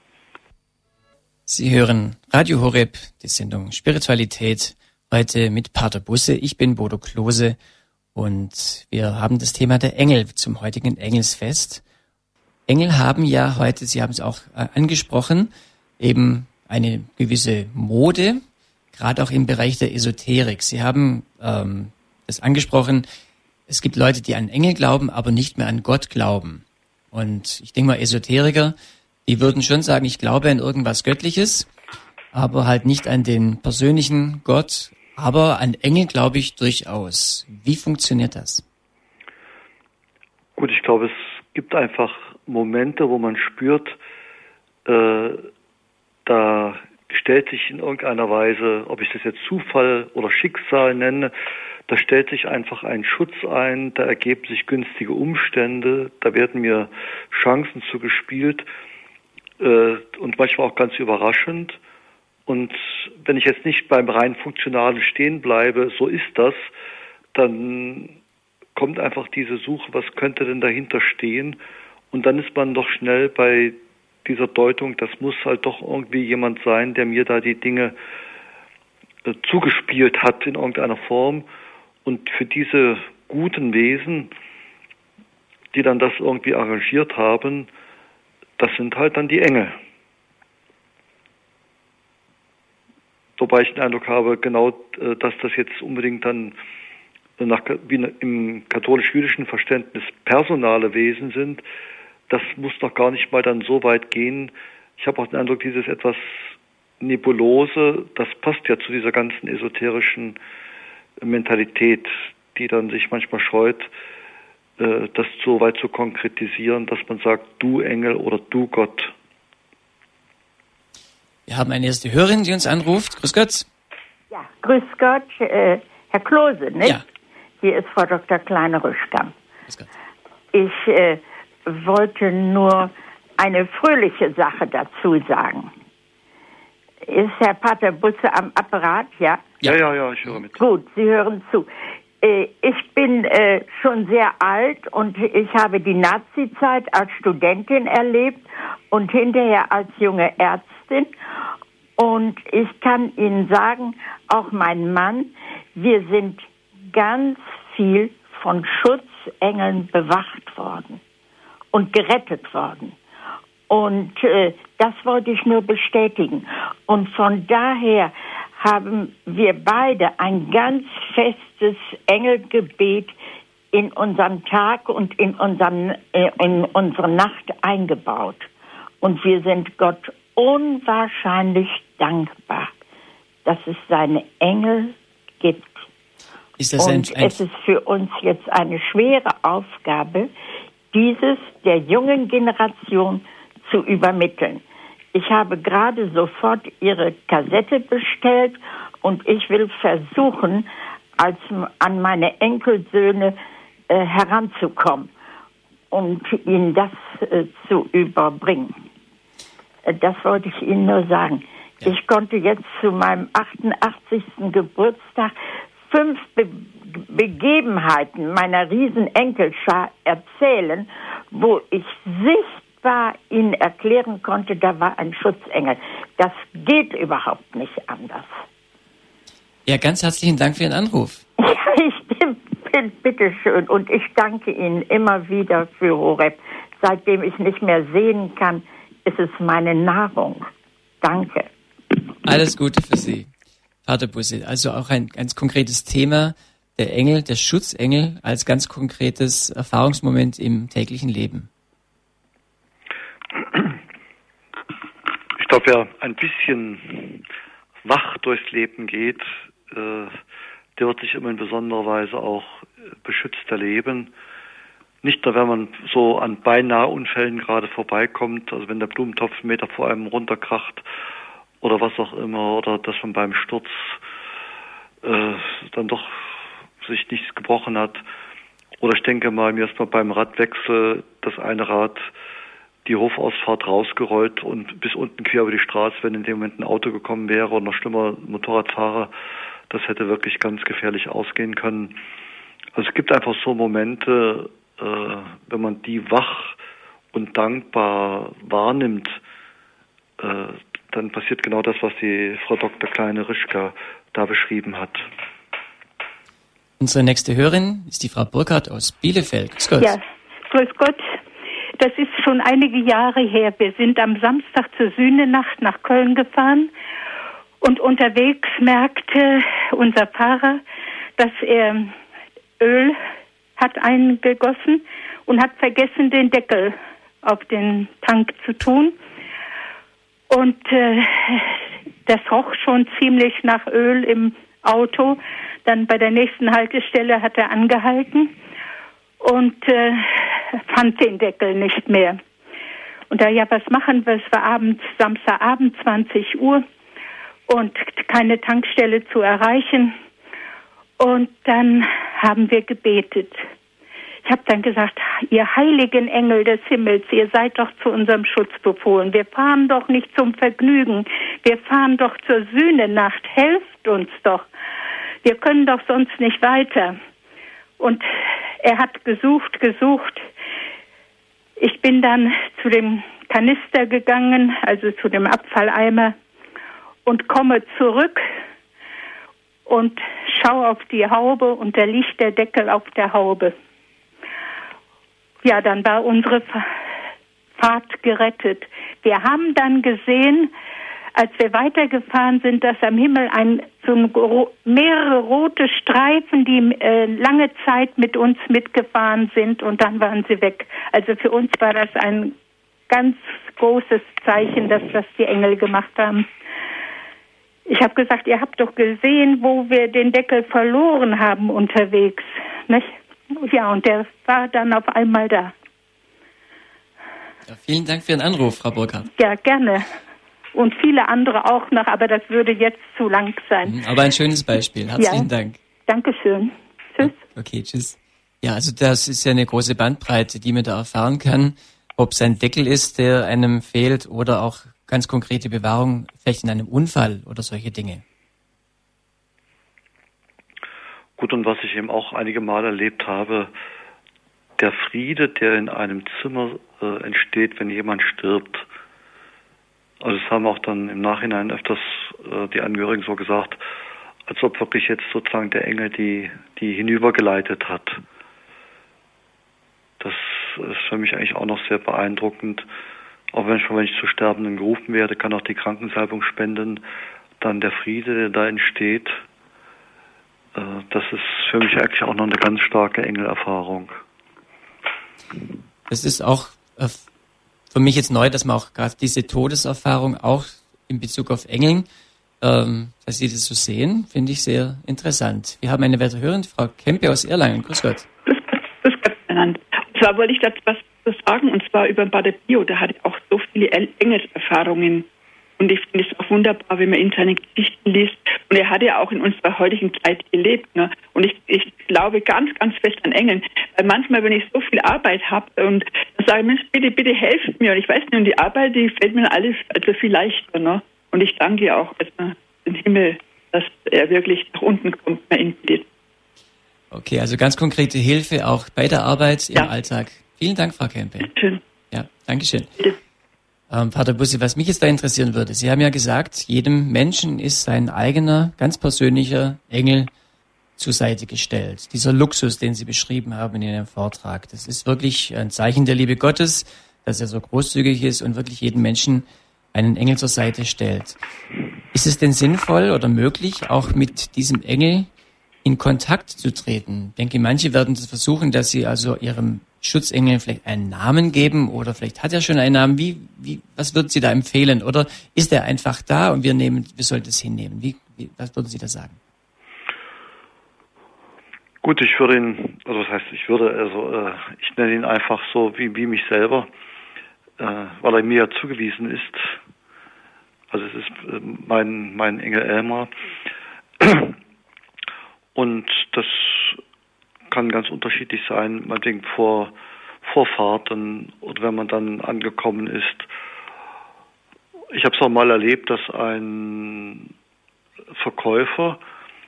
Sie hören Radio Horeb, die Sendung Spiritualität, heute mit Pater Busse. Ich bin Bodo Klose und wir haben das Thema der Engel zum heutigen Engelsfest. Engel haben ja heute, Sie haben es auch angesprochen, eben eine gewisse Mode, gerade auch im Bereich der Esoterik. Sie haben ähm, das angesprochen, es gibt Leute, die an Engel glauben, aber nicht mehr an Gott glauben. Und ich denke mal, Esoteriker, die würden schon sagen, ich glaube an irgendwas Göttliches, aber halt nicht an den persönlichen Gott, aber an Engel glaube ich durchaus. Wie funktioniert das? Gut, ich glaube, es gibt einfach Momente, wo man spürt, äh, da stellt sich in irgendeiner Weise, ob ich das jetzt Zufall oder Schicksal nenne, da stellt sich einfach ein Schutz ein, da ergeben sich günstige Umstände, da werden mir Chancen zugespielt äh, und manchmal auch ganz überraschend. Und wenn ich jetzt nicht beim rein Funktionalen stehen bleibe, so ist das, dann kommt einfach diese Suche, was könnte denn dahinter stehen? Und dann ist man doch schnell bei dieser Deutung, das muss halt doch irgendwie jemand sein, der mir da die Dinge äh, zugespielt hat in irgendeiner Form. Und für diese guten Wesen, die dann das irgendwie arrangiert haben, das sind halt dann die Engel. Wobei ich den Eindruck habe, genau, dass das jetzt unbedingt dann nach, wie im katholisch-jüdischen Verständnis personale Wesen sind, das muss noch gar nicht mal dann so weit gehen. Ich habe auch den Eindruck, dieses etwas Nebulose, das passt ja zu dieser ganzen esoterischen Mentalität, die dann sich manchmal scheut, das so weit zu konkretisieren, dass man sagt, du Engel oder du Gott. Wir haben eine erste Hörerin, die uns anruft. Grüß Gott. Ja, grüß Gott, äh, Herr Klose, nicht? Ja. Hier ist Frau Doktor Kleine-Rüschkamp. Grüß Gott. Ich äh, wollte nur eine fröhliche Sache dazu sagen. Ist Herr Pater Busse am Apparat, ja? Ja, ja, ja, ich höre mit. Gut, Sie hören zu. Äh, ich bin äh, schon sehr alt und ich habe die Nazi-Zeit als Studentin erlebt und hinterher als junge Ärztin. Und ich kann Ihnen sagen, auch mein Mann, wir sind ganz viel von Schutzengeln bewacht worden und gerettet worden. Und äh, das wollte ich nur bestätigen. Und von daher haben wir beide ein ganz festes Engelgebet in unseren Tag und in, unseren, äh, in unsere Nacht eingebaut. Und wir sind Gott unwahrscheinlich dankbar, dass es seine Engel gibt. Ist das und ein, ein es ist für uns jetzt eine schwere Aufgabe, dieses der jungen Generation zu übermitteln. Ich habe gerade sofort Ihre Kassette bestellt und ich will versuchen, als an meine Enkelsöhne äh, heranzukommen und ihnen das äh, zu überbringen. Äh, das wollte ich Ihnen nur sagen. Ja. Ich konnte jetzt zu meinem achtundachtzigsten Geburtstag fünf Be- Begebenheiten meiner Riesenenkelschar erzählen, wo ich sichtbar Ihnen erklären konnte, da war ein Schutzengel. Das geht überhaupt nicht anders. Ja, ganz herzlichen Dank für Ihren Anruf. Ja, ich bin, bin bitteschön. Und ich danke Ihnen immer wieder für Horeb. Seitdem ich nicht mehr sehen kann, ist es meine Nahrung. Danke. Alles Gute für Sie, Pater Busse. Also auch ein ganz konkretes Thema, der Engel, der Schutzengel als ganz konkretes Erfahrungsmoment im täglichen Leben. Ich glaube, wer ein bisschen wach durchs Leben geht, äh, der wird sich immer in besonderer Weise auch beschützt erleben. Nicht nur, wenn man so an beinahe Unfällen gerade vorbeikommt, also wenn der Blumentopf einen Meter vor einem runterkracht oder was auch immer, oder dass man beim Sturz äh, dann doch sich nichts gebrochen hat. Oder ich denke mal, mir ist mal beim Radwechsel das eine Rad die Hofausfahrt rausgerollt und bis unten quer über die Straße, wenn in dem Moment ein Auto gekommen wäre oder noch schlimmer ein Motorradfahrer, das hätte wirklich ganz gefährlich ausgehen können. Also es gibt einfach so Momente, äh, wenn man die wach und dankbar wahrnimmt, äh, dann passiert genau das, was die Frau Doktor Kleine-Rüschkamp da beschrieben hat. Unsere nächste Hörerin ist die Frau Burkhardt aus Bielefeld. Grüß Gott. Ja, grüß Gott. Das ist schon einige Jahre her. Wir sind am Samstag zur Sühnenacht nach Köln gefahren und unterwegs merkte unser Fahrer, dass er Öl hat eingegossen und hat vergessen, den Deckel auf den Tank zu tun. Und äh, das roch schon ziemlich nach Öl im Auto. Dann bei der nächsten Haltestelle hat er angehalten und äh, fand den Deckel nicht mehr. Und da, ja, was machen wir? Es war abends, Samstagabend, zwanzig Uhr und keine Tankstelle zu erreichen. Und dann haben wir gebetet. Ich habe dann gesagt, ihr heiligen Engel des Himmels, ihr seid doch zu unserem Schutz befohlen. Wir fahren doch nicht zum Vergnügen. Wir fahren doch zur Sühnenacht. Helft uns doch. Wir können doch sonst nicht weiter. Und er hat gesucht, gesucht. Ich bin dann zu dem Kanister gegangen, also zu dem Abfalleimer, und komme zurück und schaue auf die Haube und da liegt der Deckel auf der Haube. Ja, dann war unsere Fahrt gerettet. Wir haben dann gesehen, als wir weitergefahren sind, dass am Himmel ein, so mehrere rote Streifen, die äh, lange Zeit mit uns mitgefahren sind, und dann waren sie weg. Also für uns war das ein ganz großes Zeichen, dass das die Engel gemacht haben. Ich habe gesagt, ihr habt doch gesehen, wo wir den Deckel verloren haben unterwegs, nicht? Ja, und der war dann auf einmal da. Ja, vielen Dank für Ihren Anruf, Frau Burkhardt. Ja, gerne. und viele andere auch noch, aber das würde jetzt zu lang sein. Aber ein schönes Beispiel. Herzlichen ja. Dank. Dankeschön. Tschüss. Okay, tschüss. Ja, also das ist ja eine große Bandbreite, die man da erfahren kann, ob es ein Deckel ist, der einem fehlt oder auch ganz konkrete Bewahrung, vielleicht in einem Unfall oder solche Dinge. Gut, und was ich eben auch einige Mal erlebt habe, der Friede, der in einem Zimmer äh, entsteht, wenn jemand stirbt. Also das haben auch dann im Nachhinein öfters äh, die Angehörigen so gesagt, als ob wirklich jetzt sozusagen der Engel die, die hinübergeleitet hat. Das ist für mich eigentlich auch noch sehr beeindruckend. Auch wenn, schon wenn ich zu Sterbenden gerufen werde, kann auch die Krankensalbung spenden. Dann der Friede, der da entsteht, äh, das ist für mich eigentlich auch noch eine ganz starke Engelerfahrung. Es ist auch äh, für mich jetzt neu, dass man auch gerade diese Todeserfahrung auch in Bezug auf Engeln, ähm, dass Sie das so sehen, finde ich sehr interessant. Wir haben eine weitere Hörerin, Frau Kempe aus Erlangen. Grüß Gott. Grüß Gott, grüß Gott, miteinander. Und zwar wollte ich dazu was sagen, und zwar über Pater Pio. Der hat auch so viele Engelserfahrungen. Und ich finde es auch wunderbar, wenn man in seine Geschichten liest. Und er hat ja auch in unserer heutigen Zeit gelebt. Ne? Und ich, ich glaube ganz, ganz fest an Engeln. Weil manchmal, wenn ich so viel Arbeit habe und dann sage ich, Mensch, bitte, bitte helft mir. Und ich weiß nicht, und die Arbeit, die fällt mir alles also viel leichter. Ne? Und ich danke auch also den Himmel, dass er wirklich nach unten kommt, mal in die. Okay, also ganz konkrete Hilfe auch bei der Arbeit im ja. Alltag. Vielen Dank, Frau Kempe. Schön. Ja, Dankeschön. Bitte. Ähm, Pater Bussi, was mich jetzt da interessieren würde, Sie haben ja gesagt, jedem Menschen ist sein eigener, ganz persönlicher Engel zur Seite gestellt. Dieser Luxus, den Sie beschrieben haben in Ihrem Vortrag, das ist wirklich ein Zeichen der Liebe Gottes, dass er so großzügig ist und wirklich jedem Menschen einen Engel zur Seite stellt. Ist es denn sinnvoll oder möglich, auch mit diesem Engel in Kontakt zu treten? Ich denke, manche werden das versuchen, dass sie also ihrem Schutzengel vielleicht einen Namen geben oder vielleicht hat er schon einen Namen. Wie, wie, was würden Sie da empfehlen? Oder ist er einfach da und wir nehmen, wir sollten es hinnehmen? Wie, wie, was würden Sie da sagen? Gut, ich würde ihn, also was heißt, ich würde, also äh, ich nenne ihn einfach so wie, wie mich selber, äh, weil er mir zugewiesen ist. Also es ist äh, mein, mein Engel Elmar. Und das kann ganz unterschiedlich sein, meinetwegen vor Vorfahrten oder wenn man dann angekommen ist. Ich habe es auch mal erlebt, dass ein Verkäufer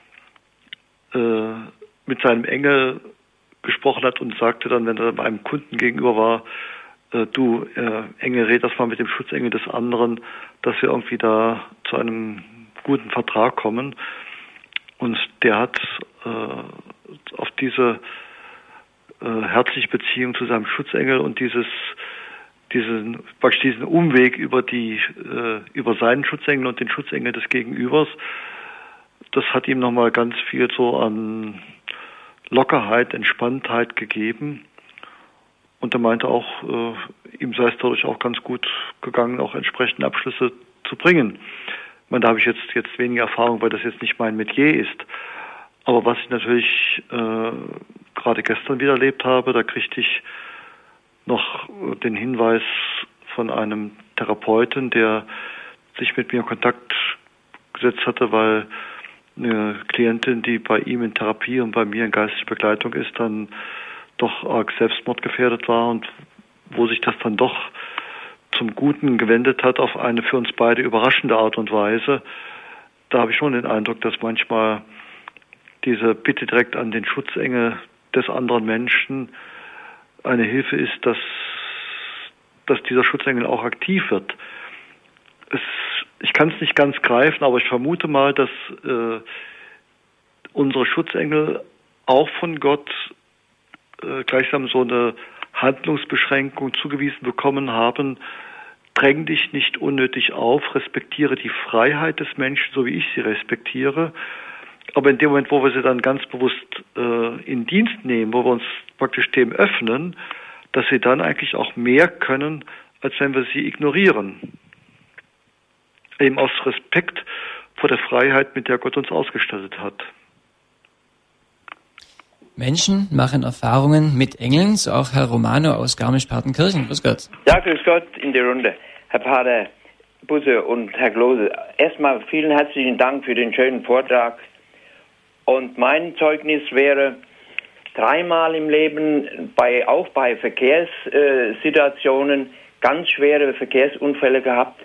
äh, mit seinem Engel gesprochen hat und sagte dann, wenn er bei einem Kunden gegenüber war, äh, du äh, Engel, red das mal mit dem Schutzengel des anderen, dass wir irgendwie da zu einem guten Vertrag kommen. Und der hat äh, auf diese äh, herzliche Beziehung zu seinem Schutzengel und dieses diesen praktisch diesen Umweg über die äh, über seinen Schutzengel und den Schutzengel des Gegenübers, das hat ihm nochmal ganz viel so an Lockerheit, Entspanntheit gegeben. Und er meinte auch, äh, ihm sei es dadurch auch ganz gut gegangen, auch entsprechende Abschlüsse zu bringen. Ich meine, da habe ich jetzt jetzt weniger Erfahrung, weil das jetzt nicht mein Metier ist. Aber was ich natürlich äh, gerade gestern wieder erlebt habe, da kriegte ich noch den Hinweis von einem Therapeuten, der sich mit mir in Kontakt gesetzt hatte, weil eine Klientin, die bei ihm in Therapie und bei mir in geistige Begleitung ist, dann doch arg selbstmordgefährdet war und wo sich das dann doch zum Guten gewendet hat auf eine für uns beide überraschende Art und Weise. Da habe ich schon den Eindruck, dass manchmal diese Bitte direkt an den Schutzengel des anderen Menschen eine Hilfe ist, dass, dass dieser Schutzengel auch aktiv wird. Es, ich kann es nicht ganz greifen, aber ich vermute mal, dass äh, unsere Schutzengel auch von Gott äh, gleichsam so eine Handlungsbeschränkung zugewiesen bekommen haben. Dräng dich nicht unnötig auf, respektiere die Freiheit des Menschen, so wie ich sie respektiere. Aber in dem Moment, wo wir sie dann ganz bewusst äh, in Dienst nehmen, wo wir uns praktisch dem öffnen, dass sie dann eigentlich auch mehr können, als wenn wir sie ignorieren. Eben aus Respekt vor der Freiheit, mit der Gott uns ausgestattet hat. Menschen machen Erfahrungen mit Engeln, so auch Herr Romano aus Garmisch-Partenkirchen. Grüß Gott. Ja, grüß Gott in die Runde. Herr Pater, Busse und Herr Klose, erstmal vielen herzlichen Dank für den schönen Vortrag. Und mein Zeugnis wäre, dreimal im Leben, bei, auch bei Verkehrssituationen, ganz schwere Verkehrsunfälle gehabt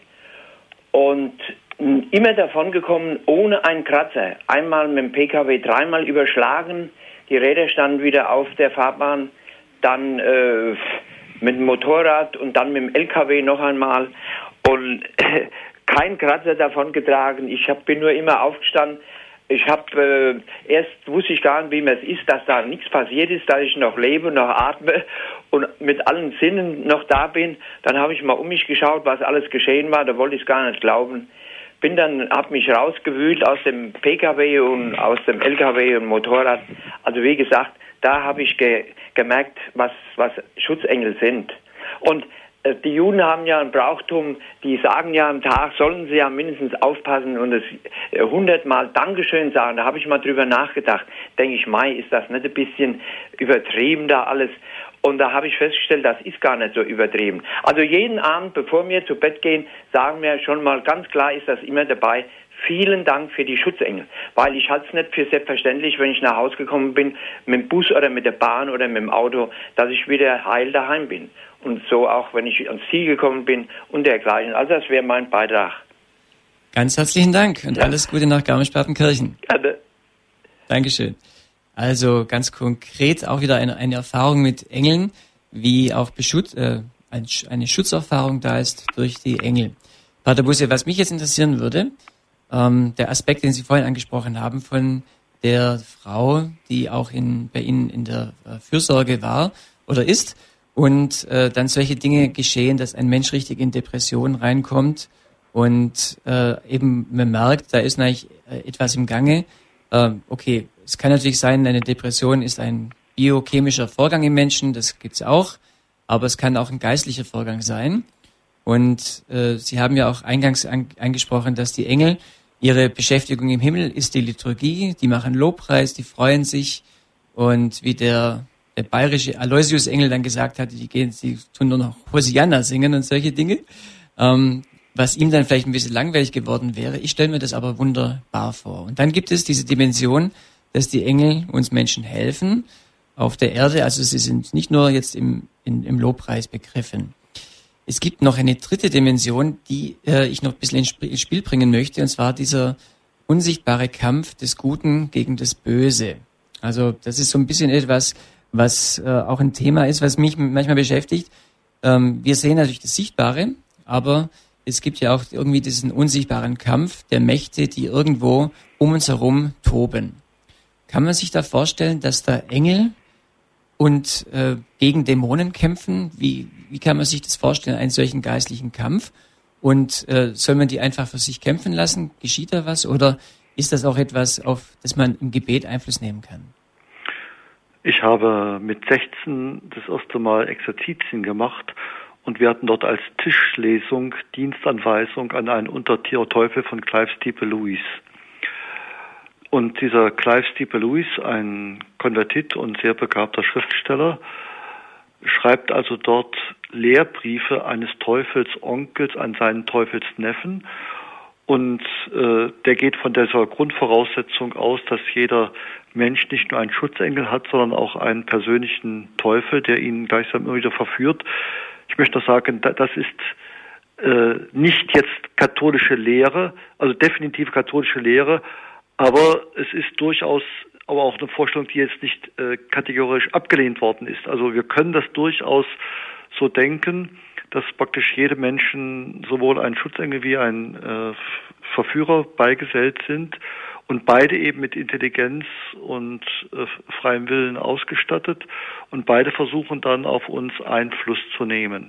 und immer davon gekommen ohne einen Kratzer. Einmal mit dem P K W dreimal überschlagen, die Räder standen wieder auf der Fahrbahn, dann äh, mit dem Motorrad und dann mit dem L K W noch einmal und äh, kein Kratzer davon getragen. Ich hab, bin nur immer aufgestanden. Ich habe äh, erst wusste ich gar nicht, wie mir es ist, dass da nichts passiert ist, dass ich noch lebe, noch atme und mit allen Sinnen noch da bin. Dann habe ich mal um mich geschaut, was alles geschehen war. Da wollte ich es gar nicht glauben. Bin dann, habe mich rausgewühlt aus dem P K W und aus dem L K W und Motorrad. Also wie gesagt, da habe ich ge- gemerkt, was was Schutzengel sind. Und die Juden haben ja ein Brauchtum, die sagen ja am Tag, sollen sie ja mindestens aufpassen und es hundertmal Dankeschön sagen. Da habe ich mal drüber nachgedacht. Denke ich, Mai, ist das nicht ein bisschen übertrieben da alles? Und da habe ich festgestellt, das ist gar nicht so übertrieben. Also jeden Abend, bevor wir zu Bett gehen, sagen wir schon mal ganz klar, ist das immer dabei, vielen Dank für die Schutzengel. Weil ich halte es nicht für selbstverständlich, wenn ich nach Hause gekommen bin, mit dem Bus oder mit der Bahn oder mit dem Auto, dass ich wieder heil daheim bin. Und so auch, wenn ich ans Ziel gekommen bin und dergleichen. Also das wäre mein Beitrag. Ganz herzlichen Dank und ja. Alles Gute nach Garmisch-Partenkirchen. Gerne. Dankeschön. Also ganz konkret auch wieder eine, eine Erfahrung mit Engeln, wie auch Beschut, äh, eine Schutzerfahrung da ist durch die Engel. Pater Busse, was mich jetzt interessieren würde, ähm, der Aspekt, den Sie vorhin angesprochen haben, von der Frau, die auch in, bei Ihnen in der äh, Fürsorge war oder ist, und äh, dann solche Dinge geschehen, dass ein Mensch richtig in Depression reinkommt und äh, eben man merkt, da ist eigentlich äh, etwas im Gange. Äh, okay, es kann natürlich sein, eine Depression ist ein biochemischer Vorgang im Menschen, das gibt's auch, aber es kann auch ein geistlicher Vorgang sein. Und äh, Sie haben ja auch eingangs an, angesprochen, dass die Engel, ihre Beschäftigung im Himmel ist die Liturgie, die machen Lobpreis, die freuen sich und wie der der bayerische Aloysius-Engel dann gesagt hatte, die gehen, sie tun nur noch Hosianna singen und solche Dinge, ähm, was ihm dann vielleicht ein bisschen langweilig geworden wäre. Ich stelle mir das aber wunderbar vor. Und dann gibt es diese Dimension, dass die Engel uns Menschen helfen auf der Erde. Also sie sind nicht nur jetzt im, in, im Lobpreis begriffen. Es gibt noch eine dritte Dimension, die äh, ich noch ein bisschen ins Spiel bringen möchte, und zwar dieser unsichtbare Kampf des Guten gegen das Böse. Also das ist so ein bisschen etwas, was äh, auch ein Thema ist, was mich manchmal beschäftigt. Ähm, wir sehen natürlich das Sichtbare, aber es gibt ja auch irgendwie diesen unsichtbaren Kampf der Mächte, die irgendwo um uns herum toben. Kann man sich da vorstellen, dass da Engel und äh, gegen Dämonen kämpfen? Wie, wie kann man sich das vorstellen, einen solchen geistlichen Kampf? Und äh, soll man die einfach für sich kämpfen lassen? Geschieht da was? Oder ist das auch etwas, auf das man im Gebet Einfluss nehmen kann? Ich habe mit sechzehn das erste Mal Exerzitien gemacht und wir hatten dort als Tischlesung Dienstanweisung an einen Untertier Teufel von Clive Steeple Lewis. Und dieser Clive Steeple Lewis, ein Konvertit und sehr begabter Schriftsteller, schreibt also dort Lehrbriefe eines Teufelsonkels an seinen Teufelsneffen. Und äh, der geht von dieser Grundvoraussetzung aus, dass jeder Mensch nicht nur einen Schutzengel hat, sondern auch einen persönlichen Teufel, der ihn gleichsam immer wieder verführt. Ich möchte noch sagen, das ist äh, nicht jetzt katholische Lehre, also definitiv katholische Lehre, aber es ist durchaus aber auch eine Vorstellung, die jetzt nicht äh, kategorisch abgelehnt worden ist. Also wir können das durchaus so denken, dass praktisch jedem Menschen sowohl ein Schutzengel wie ein äh, Verführer beigesellt sind und beide eben mit Intelligenz und äh, freiem Willen ausgestattet und beide versuchen dann auf uns Einfluss zu nehmen.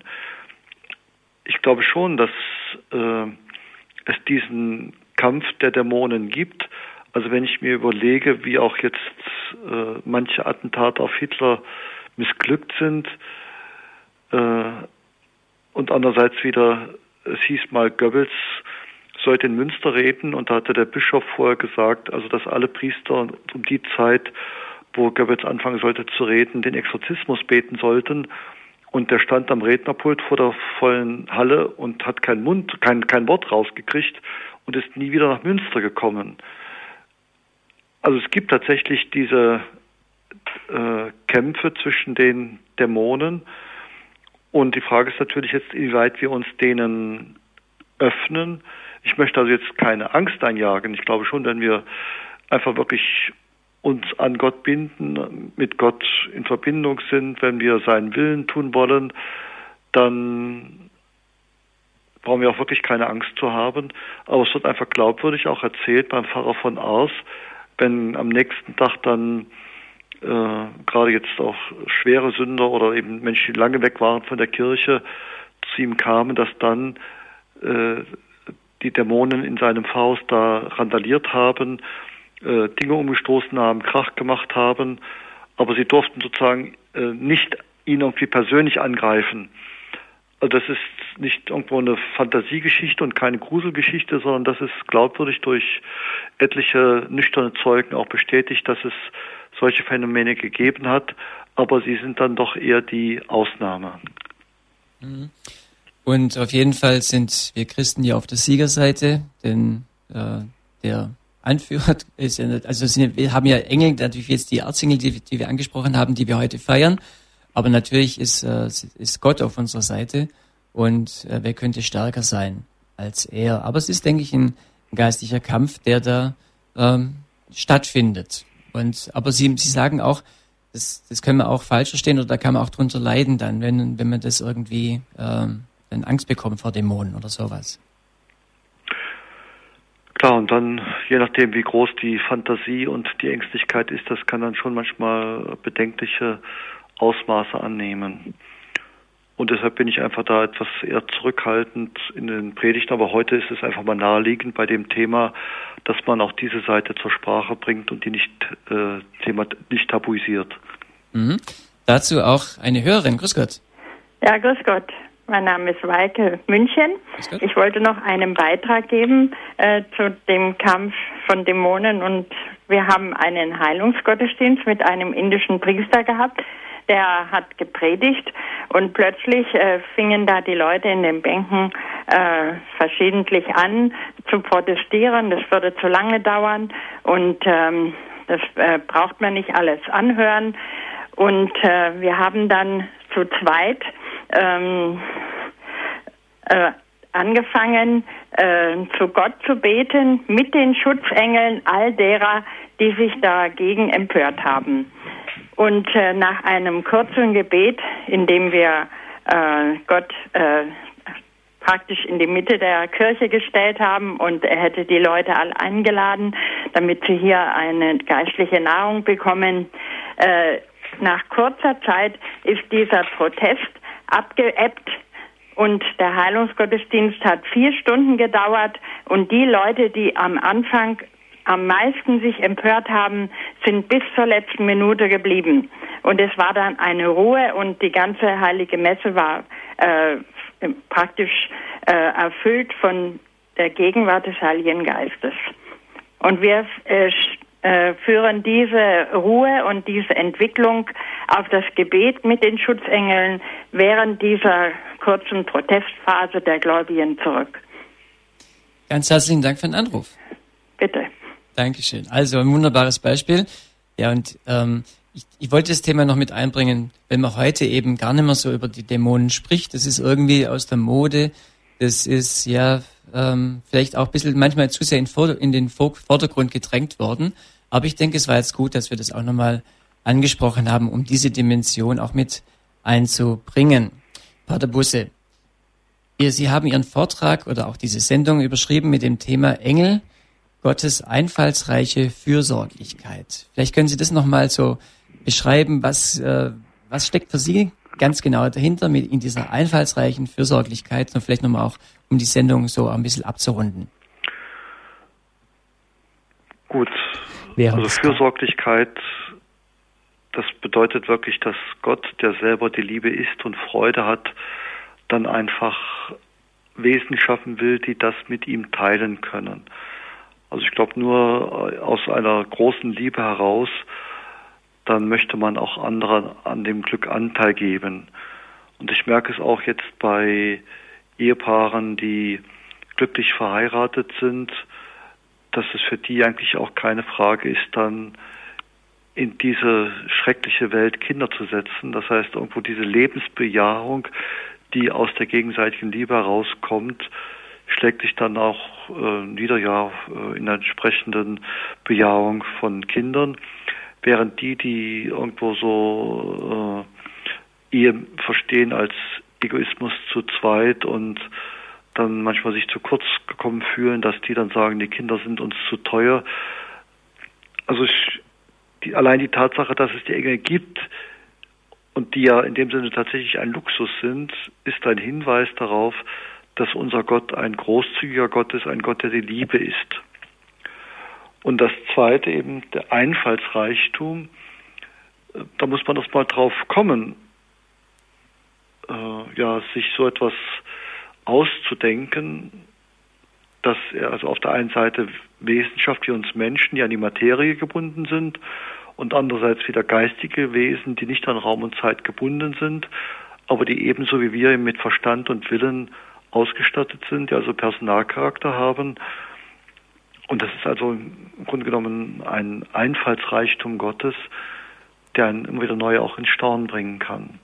Ich glaube schon, dass äh, es diesen Kampf der Dämonen gibt. Also wenn ich mir überlege, wie auch jetzt äh, manche Attentate auf Hitler missglückt sind, äh, und andererseits wieder, es hieß mal, Goebbels sollte in Münster reden und da hatte der Bischof vorher gesagt, also dass alle Priester um die Zeit, wo Goebbels anfangen sollte zu reden, den Exorzismus beten sollten. Und der stand am Rednerpult vor der vollen Halle und hat keinen Mund, kein, kein Wort rausgekriegt und ist nie wieder nach Münster gekommen. Also es gibt tatsächlich diese äh, Kämpfe zwischen den Dämonen. Und die Frage ist natürlich jetzt, inwieweit wir uns denen öffnen. Ich möchte also jetzt keine Angst einjagen. Ich glaube schon, wenn wir einfach wirklich uns an Gott binden, mit Gott in Verbindung sind, wenn wir seinen Willen tun wollen, dann brauchen wir auch wirklich keine Angst zu haben. Aber es wird einfach glaubwürdig auch erzählt beim Pfarrer von Ars, wenn am nächsten Tag dann äh, gerade jetzt auch schwere Sünder oder eben Menschen, die lange weg waren von der Kirche, zu ihm kamen, dass dann äh, die Dämonen in seinem Pfarrhaus da randaliert haben, äh, Dinge umgestoßen haben, Krach gemacht haben, aber sie durften sozusagen äh, nicht ihn irgendwie persönlich angreifen. Also das ist nicht irgendwo eine Fantasiegeschichte und keine Gruselgeschichte, sondern das ist glaubwürdig durch etliche nüchterne Zeugen auch bestätigt, dass es solche Phänomene gegeben hat, aber sie sind dann doch eher die Ausnahme. Und auf jeden Fall sind wir Christen ja auf der Siegerseite, denn äh, der Anführer ist ja nicht, also sind, wir haben ja Engel, natürlich jetzt die Erzengel, die, die wir angesprochen haben, die wir heute feiern, aber natürlich ist, äh, ist Gott auf unserer Seite und äh, wer könnte stärker sein als er. Aber es ist, denke ich, ein geistlicher Kampf, der da ähm, stattfindet. Und aber Sie, Sie sagen auch, das, das können wir auch falsch verstehen oder da kann man auch drunter leiden dann, wenn, wenn man das irgendwie ähm, dann Angst bekommt vor Dämonen oder sowas. Klar, und dann, je nachdem, wie groß die Fantasie und die Ängstlichkeit ist, das kann dann schon manchmal bedenkliche Ausmaße annehmen. Und deshalb bin ich einfach da etwas eher zurückhaltend in den Predigten. Aber heute ist es einfach mal naheliegend bei dem Thema, dass man auch diese Seite zur Sprache bringt und die nicht, äh, Thema nicht tabuisiert. Mhm. Dazu auch eine Hörerin. Grüß Gott. Ja, grüß Gott. Mein Name ist Weike München. Ich wollte noch einen Beitrag geben äh, zu dem Kampf von Dämonen. Und wir haben einen Heilungsgottesdienst mit einem indischen Priester gehabt. Der hat gepredigt und plötzlich äh, fingen da die Leute in den Bänken äh, verschiedentlich an zu protestieren. Das würde zu lange dauern und ähm, das äh, braucht man nicht alles anhören. Und äh, wir haben dann zu zweit ähm, äh, angefangen, äh, zu Gott zu beten mit den Schutzengeln all derer, die sich dagegen empört haben. Und äh, nach einem kurzen Gebet, in dem wir äh, Gott äh, praktisch in die Mitte der Kirche gestellt haben und er hätte die Leute alle eingeladen, damit sie hier eine geistliche Nahrung bekommen. Äh, nach kurzer Zeit ist dieser Protest abgeebbt und der Heilungsgottesdienst hat vier Stunden gedauert und die Leute, die am Anfang am meisten sich empört haben, sind bis zur letzten Minute geblieben. Und es war dann eine Ruhe und die ganze Heilige Messe war äh, praktisch äh, erfüllt von der Gegenwart des Heiligen Geistes. Und wir äh, äh, führen diese Ruhe und diese Entwicklung auf das Gebet mit den Schutzengeln während dieser kurzen Protestphase der Gläubigen zurück. Ganz herzlichen Dank für den Anruf. Bitte. Dankeschön. Also ein wunderbares Beispiel. Ja, und ähm, ich, ich wollte das Thema noch mit einbringen, wenn man heute eben gar nicht mehr so über die Dämonen spricht. Das ist irgendwie aus der Mode. Das ist ja ähm, vielleicht auch ein bisschen manchmal zu sehr in, in den Vordergrund gedrängt worden. Aber ich denke, es war jetzt gut, dass wir das auch nochmal angesprochen haben, um diese Dimension auch mit einzubringen. Pater Busse, ihr, Sie haben Ihren Vortrag oder auch diese Sendung überschrieben mit dem Thema Engel, Gottes einfallsreiche Fürsorglichkeit. Vielleicht können Sie das nochmal so beschreiben, was, äh, was steckt für Sie ganz genau dahinter mit in dieser einfallsreichen Fürsorglichkeit und vielleicht nochmal auch, um die Sendung so ein bisschen abzurunden. Gut, also Fürsorglichkeit, das bedeutet wirklich, dass Gott, der selber die Liebe ist und Freude hat, dann einfach Wesen schaffen will, die das mit ihm teilen können. Also ich glaube, nur aus einer großen Liebe heraus, dann möchte man auch anderen an dem Glück Anteil geben. Und Und ich merke es auch jetzt bei Ehepaaren, die glücklich verheiratet sind, dass es für die eigentlich auch keine Frage ist, dann in diese schreckliche Welt Kinder zu setzen. Das heißt, irgendwo diese Lebensbejahung, die aus der gegenseitigen Liebe herauskommt, schlägt sich dann auch äh, nieder ja äh, in der entsprechenden Bejahung von Kindern, während die, die irgendwo so äh, Ehe verstehen als Egoismus zu zweit und dann manchmal sich zu kurz gekommen fühlen, dass die dann sagen, die Kinder sind uns zu teuer. Also ich, die, allein die Tatsache, dass es die Engel gibt und die ja in dem Sinne tatsächlich ein Luxus sind, ist ein Hinweis darauf, dass unser Gott ein großzügiger Gott ist, ein Gott, der die Liebe ist. Und das Zweite eben, der Einfallsreichtum, da muss man erst mal drauf kommen, äh, ja, sich so etwas auszudenken, dass er also auf der einen Seite Wesenschaft wie uns Menschen, die an die Materie gebunden sind, und andererseits wieder geistige Wesen, die nicht an Raum und Zeit gebunden sind, aber die ebenso wie wir mit Verstand und Willen ausgestattet sind, die also Personalcharakter haben. Und das ist also im Grunde genommen ein Einfallsreichtum Gottes, der einen immer wieder neu auch ins Staunen bringen kann.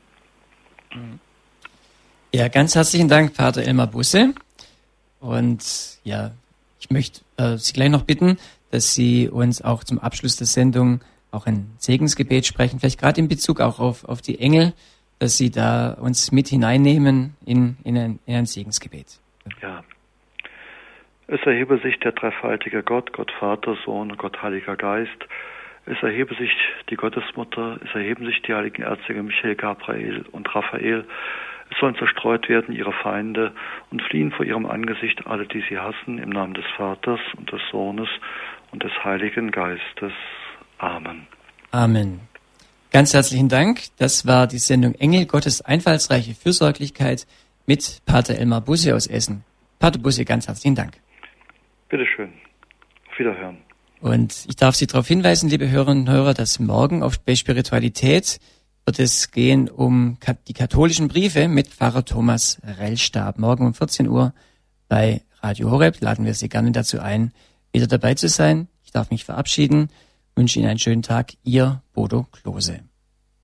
Ja, ganz herzlichen Dank, Pater Elmar Busse. Und ja, ich möchte äh, Sie gleich noch bitten, dass Sie uns auch zum Abschluss der Sendung auch ein Segensgebet sprechen, vielleicht gerade in Bezug auch auf, auf die Engel, dass Sie da uns mit hineinnehmen in, in, ein, in ein Segensgebet. Ja. Es erhebe sich der dreifaltige Gott, Gott Vater, Sohn und Gott Heiliger Geist. Es erhebe sich die Gottesmutter, es erheben sich die heiligen Erzengel Michael, Gabriel und Raphael. Es sollen zerstreut werden ihre Feinde und fliehen vor ihrem Angesicht alle, die sie hassen, im Namen des Vaters und des Sohnes und des Heiligen Geistes. Amen. Amen. Ganz herzlichen Dank. Das war die Sendung Engel, Gottes einfallsreiche Fürsorglichkeit mit Pater Elmar Busse aus Essen. Pater Busse, ganz herzlichen Dank. Bitteschön. Auf Wiederhören. Und ich darf Sie darauf hinweisen, liebe Hörerinnen und Hörer, dass morgen auf bei Spiritualität wird es gehen um die katholischen Briefe mit Pfarrer Thomas Rellstab. Morgen um vierzehn Uhr bei Radio Horeb laden wir Sie gerne dazu ein, wieder dabei zu sein. Ich darf mich verabschieden, wünsche Ihnen einen schönen Tag. Ihr Bodo Klose.